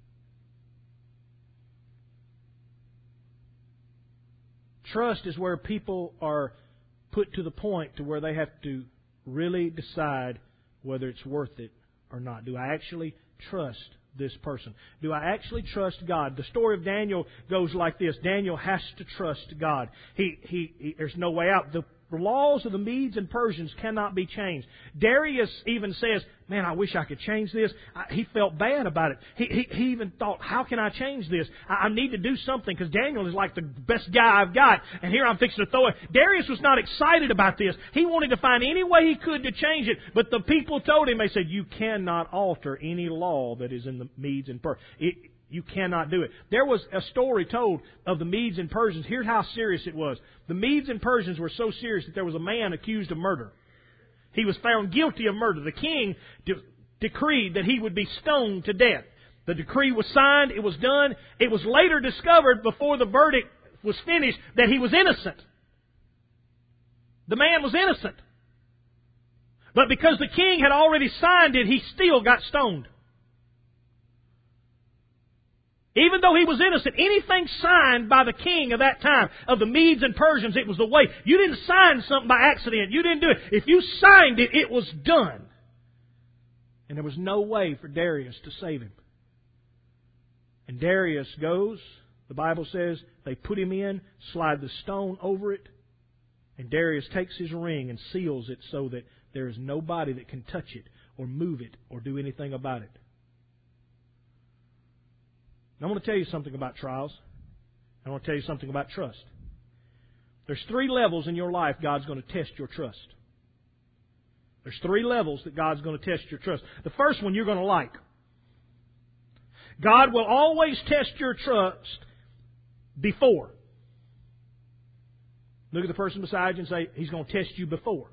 Trust is where people are put to the point to where they have to really decide whether it's worth it or not. Do I actually trust this person? Do I actually trust God? The story of Daniel goes like this. Daniel has to trust God. He, he, he there's no way out. The laws of the Medes and Persians cannot be changed. Darius even says, man, I wish I could change this. I, he felt bad about it. He, he, he even thought, how can I change this? I, I need to do something because Daniel is like the best guy I've got. And here I'm fixing to throw it. Darius was not excited about this. He wanted to find any way he could to change it. But the people told him, they said, you cannot alter any law that is in the Medes and Persians. It, You cannot do it. There was a story told of the Medes and Persians. Here's how serious it was. The Medes and Persians were so serious that there was a man accused of murder. He was found guilty of murder. The king de- decreed that he would be stoned to death. The decree was signed. It was done. It was later discovered before the verdict was finished that he was innocent. The man was innocent. But because the king had already signed it, he still got stoned. Even though he was innocent, anything signed by the king of that time, of the Medes and Persians, it was the way. You didn't sign something by accident. You didn't do it. If you signed it, it was done. And there was no way for Darius to save him. And Darius goes, the Bible says, they put him in, slide the stone over it, and Darius takes his ring and seals it so that there is nobody that can touch it or move it or do anything about it. I want to tell you something about trials. I want to tell you something about trust. There's three levels in your life God's going to test your trust. There's three levels that God's going to test your trust. The first one you're going to like. God will always test your trust before. Look at the person beside you and say, He's going to test you before.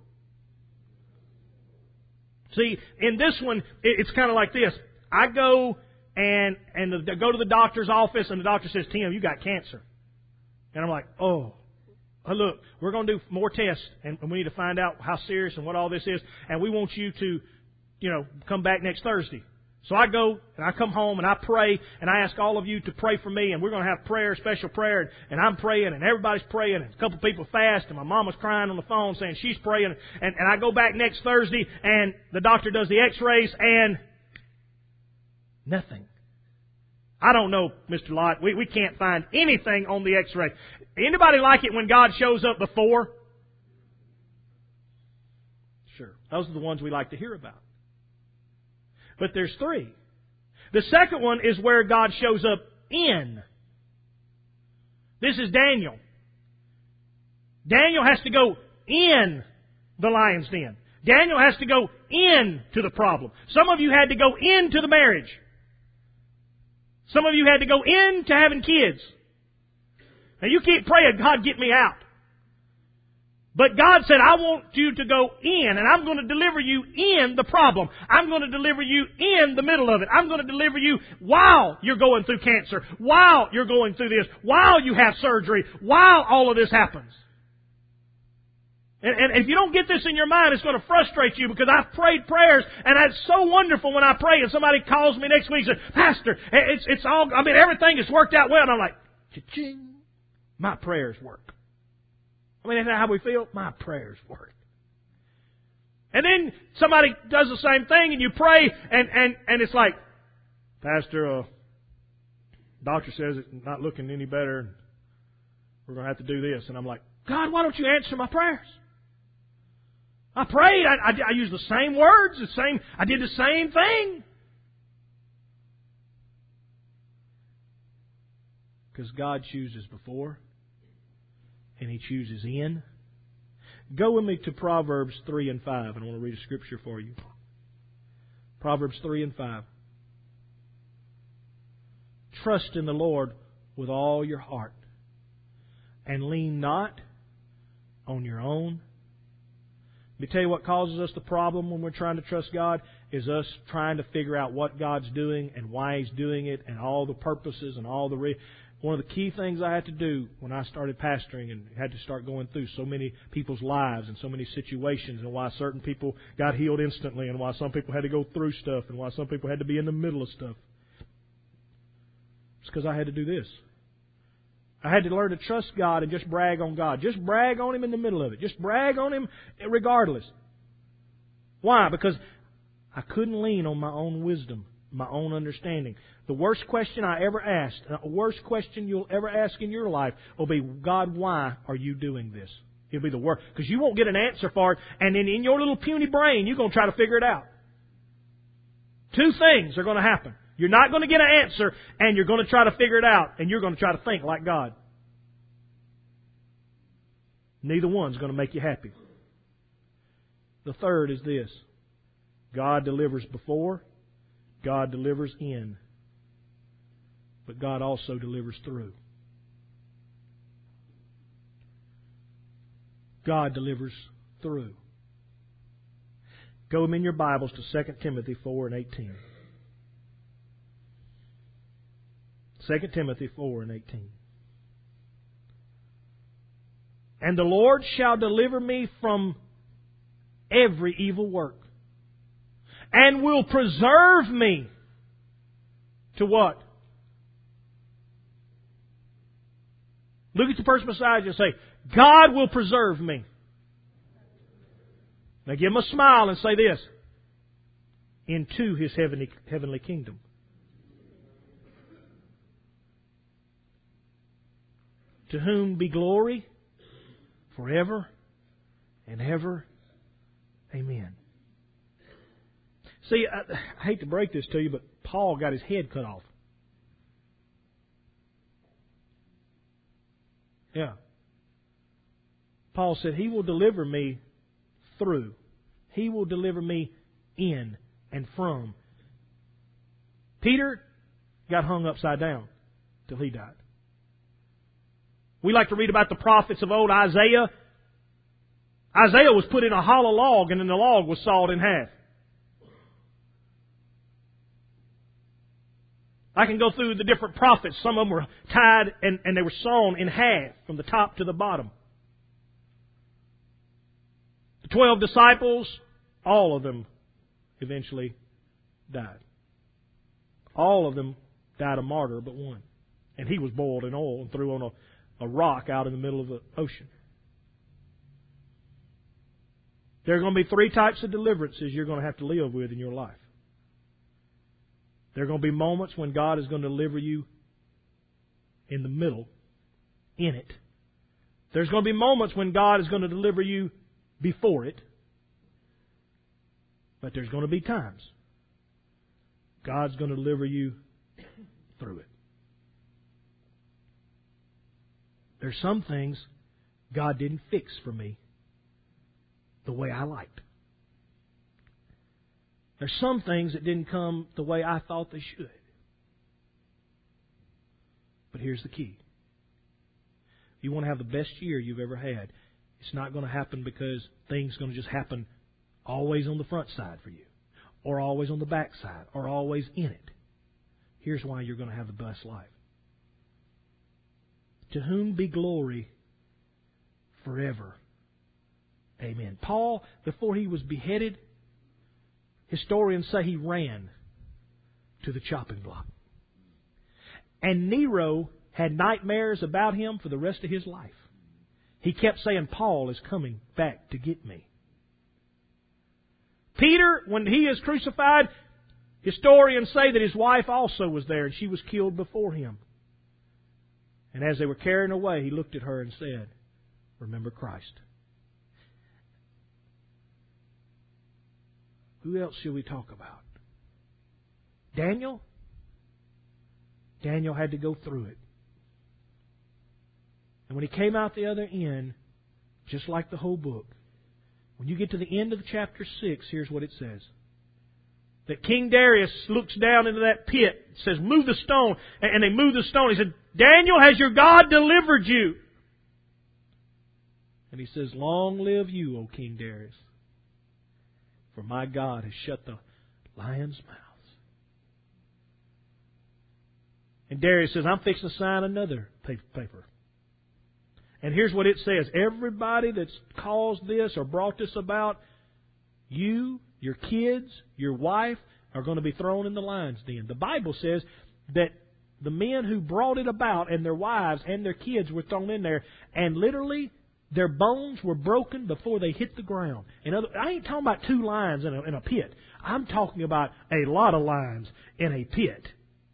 See, in this one, it's kind of like this. I go... And and the, go to the doctor's office, and the doctor says, Tim, you got cancer. And I'm like, oh, look, we're going to do more tests, and we need to find out how serious and what all this is, and we want you to, you know, come back next Thursday. So I go, and I come home, and I pray, and I ask all of you to pray for me, and we're going to have prayer, special prayer, and, and I'm praying, and everybody's praying, and a couple people fast, and my mama's crying on the phone saying she's praying, and, and I go back next Thursday, and the doctor does the x-rays, and nothing. I don't know, Mister Lott. We, we can't find anything on the x-ray. Anybody like it when God shows up before? Sure. Those are the ones we like to hear about. But there's three. The second one is where God shows up in. This is Daniel. Daniel has to go in the lion's den. Daniel has to go into the problem. Some of you had to go into the marriage. Some of you had to go into having kids. Now you keep praying, God, get me out. But God said, I want you to go in, and I'm going to deliver you in the problem. I'm going to deliver you in the middle of it. I'm going to deliver you while you're going through cancer, while you're going through this, while you have surgery, while all of this happens. And, and if you don't get this in your mind, it's going to frustrate you, because I've prayed prayers, and it's so wonderful when I pray and somebody calls me next week and says, Pastor, it's, it's all, I mean, everything has worked out well. And I'm like, cha-ching, my prayers work. I mean, isn't that how we feel? My prayers work. And then somebody does the same thing, and you pray, and, and, and it's like, Pastor, uh, doctor says it's not looking any better, and we're going to have to do this. And I'm like, God, why don't you answer my prayers? I prayed. I, I, I used the same words, the same. I did the same thing. Because God chooses before, and He chooses in. Go with me to Proverbs three and five, and I want to read a scripture for you. Proverbs three and five. Trust in the Lord with all your heart, and lean not on your own. Let me tell you what causes us the problem when we're trying to trust God is us trying to figure out what God's doing and why He's doing it and all the purposes and all the... Re- One of the key things I had to do when I started pastoring and had to start going through so many people's lives and so many situations and why certain people got healed instantly and why some people had to go through stuff and why some people had to be in the middle of stuff. It's because I had to do this. I had to learn to trust God and just brag on God. Just brag on Him in the middle of it. Just brag on Him regardless. Why? Because I couldn't lean on my own wisdom, my own understanding. The worst question I ever asked, the worst question you'll ever ask in your life will be, God, why are you doing this? It'll be the worst. Because you won't get an answer for it, and then in your little puny brain, you're going to try to figure it out. Two things are going to happen. You're not going to get an answer, and you're going to try to figure it out, and you're going to try to think like God. Neither one's going to make you happy. The third is this. God delivers before, God delivers in, but God also delivers through. God delivers through. Go in your Bibles to Second Timothy four and eighteen. Second Timothy four and eighteen. And the Lord shall deliver me from every evil work, and will preserve me to what? Look at the person beside you and say, God will preserve me. Now give him a smile and say this. Into His heavenly, heavenly kingdom. To whom be glory forever and ever. Amen. See, I, I hate to break this to you, but Paul got his head cut off. Yeah. Paul said, He will deliver me through. He will deliver me in and from. Peter got hung upside down till he died. We like to read about the prophets of old. Isaiah. Isaiah was put in a hollow log, and then the log was sawed in half. I can go through the different prophets. Some of them were tied and, and they were sawn in half from the top to the bottom. The twelve disciples, all of them eventually died. All of them died a martyr but one. And he was boiled in oil and threw on a, a rock out in the middle of the ocean. There are going to be three types of deliverances you're going to have to live with in your life. There are going to be moments when God is going to deliver you in the middle, in it. There's going to be moments when God is going to deliver you before it. But there's going to be times God's going to deliver you through it. There's some things God didn't fix for me the way I liked. There's some things that didn't come the way I thought they should. But here's the key. You want to have the best year you've ever had. It's not going to happen because things are going to just happen always on the front side for you, or always on the back side, or always in it. Here's why you're going to have the best life. To whom be glory forever. Amen. Paul, before he was beheaded, historians say he ran to the chopping block. And Nero had nightmares about him for the rest of his life. He kept saying, Paul is coming back to get me. Peter, when he is crucified, historians say that his wife also was there and she was killed before him. And as they were carrying away, he looked at her and said, remember Christ. Who else should we talk about? Daniel? Daniel had to go through it. And when he came out the other end, just like the whole book, when you get to the end of chapter six, here's what it says. That King Darius looks down into that pit, says, move the stone. And they move the stone. He said, Daniel, has your God delivered you? And he says, "Long live you, O King Darius, for my God has shut the lions' mouths." And Darius says, "I'm fixing to sign another paper. And here's what it says. Everybody that's caused this or brought this about, you, your kids, your wife, are going to be thrown in the lion's den." The Bible says that the men who brought it about and their wives and their kids were thrown in there, and literally their bones were broken before they hit the ground. In other, I ain't talking about two lions in a, in a pit. I'm talking about a lot of lions in a pit.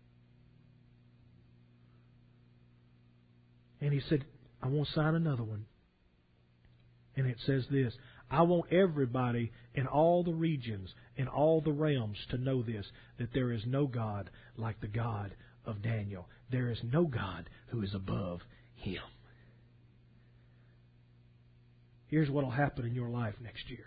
And he said, "I want to sign another one." And it says this, "I want everybody in all the regions, in all the realms to know this, that there is no God like the God of Daniel. There is no God who is above Him." Here's what will happen in your life next year.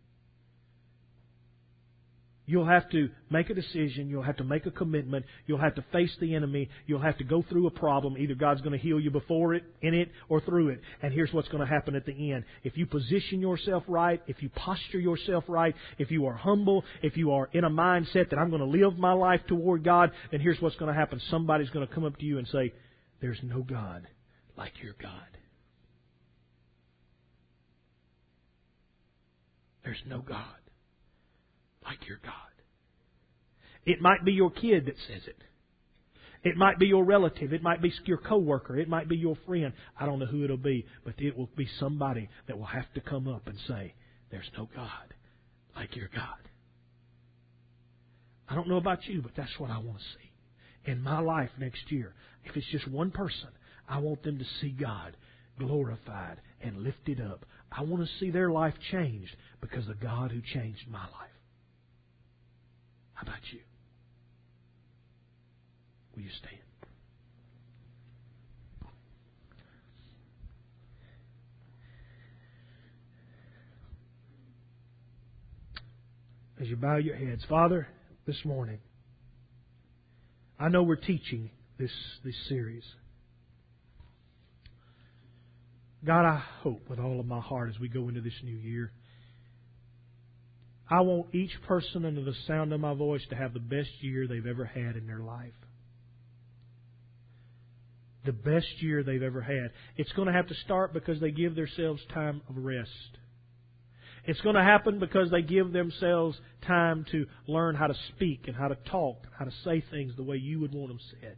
You'll have to make a decision. You'll have to make a commitment. You'll have to face the enemy. You'll have to go through a problem. Either God's going to heal you before it, in it, or through it. And here's what's going to happen at the end. If you position yourself right, if you posture yourself right, if you are humble, if you are in a mindset that I'm going to live my life toward God, then here's what's going to happen. Somebody's going to come up to you and say, "There's no God like your God. There's no God like your God." It might be your kid that says it. It might be your relative. It might be your coworker. It might be your friend. I don't know who it'll be, but it will be somebody that will have to come up and say, "There's no God like your God." I don't know about you, but that's what I want to see in my life next year. If it's just one person, I want them to see God glorified and lifted up. I want to see their life changed because of God who changed my life. How about you? Will you stand? As you bow your heads, Father, this morning, I know we're teaching this, this series. God, I hope with all of my heart as we go into this new year, I want each person under the sound of my voice to have the best year they've ever had in their life. The best year they've ever had. It's going to have to start because they give themselves time of rest. It's going to happen because they give themselves time to learn how to speak and how to talk, and how to say things the way you would want them said.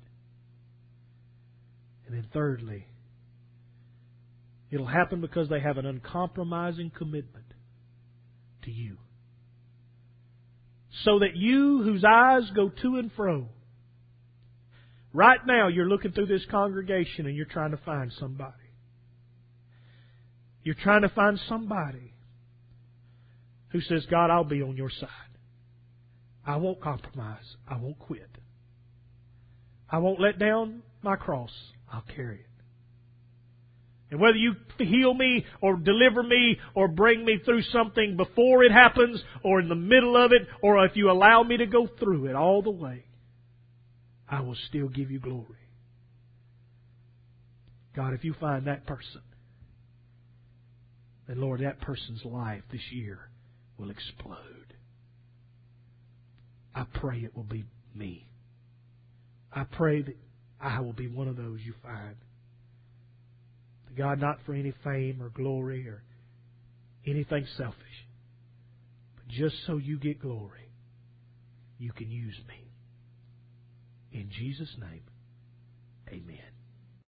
And then thirdly, it'll happen because they have an uncompromising commitment to you. So that you, whose eyes go to and fro, right now you're looking through this congregation and you're trying to find somebody. You're trying to find somebody who says, "God, I'll be on your side. I won't compromise. I won't quit. I won't let down my cross. I'll carry it. And whether you heal me or deliver me or bring me through something before it happens or in the middle of it, or if you allow me to go through it all the way, I will still give you glory." God, if you find that person, then Lord, that person's life this year will explode. I pray it will be me. I pray that I will be one of those you find. God, not for any fame or glory or anything selfish, but just so you get glory, you can use me. In Jesus' name, amen.